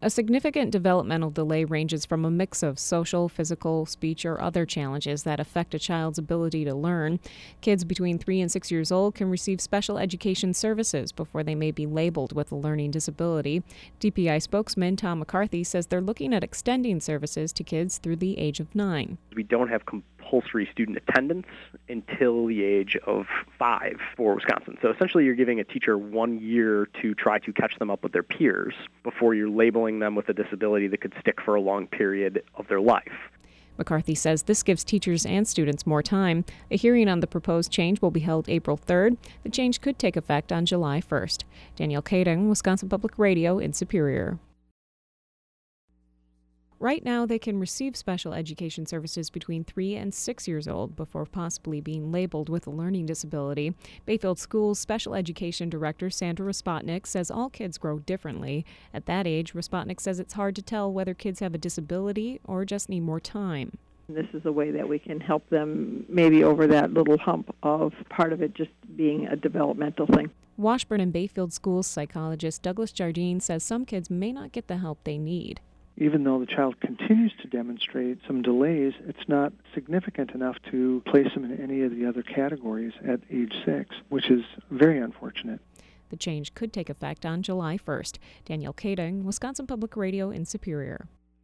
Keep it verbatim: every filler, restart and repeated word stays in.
A significant developmental delay ranges from a mix of social, physical, speech, or other challenges that affect a child's ability to learn. Kids between three and six years old can receive special education services before they may be labeled with a learning disability. D P I spokesman Tom McCarthy says they're looking at extending services to kids through the age of nine. We don't have compulsory student attendance until the age of five for Wisconsin. So essentially you're giving a teacher one year to try to catch them up with their peers before you're labeling them with a disability that could stick for a long period of their life. McCarthy says this gives teachers and students more time. A hearing on the proposed change will be held April third. The change could take effect on July first. Danielle Kading, Wisconsin Public Radio in Superior. Right now, they can receive special education services between three and six years old before possibly being labeled with a learning disability. Bayfield Schools Special Education Director Sandra Respotnik says all kids grow differently. At that age, Respotnik says it's hard to tell whether kids have a disability or just need more time. This is a way that we can help them maybe over that little hump of part of it just being a developmental thing. Washburn and Bayfield Schools psychologist Douglas Jardine says some kids may not get the help they need. Even though the child continues to demonstrate some delays, it's not significant enough to place them in any of the other categories at age six, which is very unfortunate. The change could take effect on July first. Danielle Kading, Wisconsin Public Radio in Superior.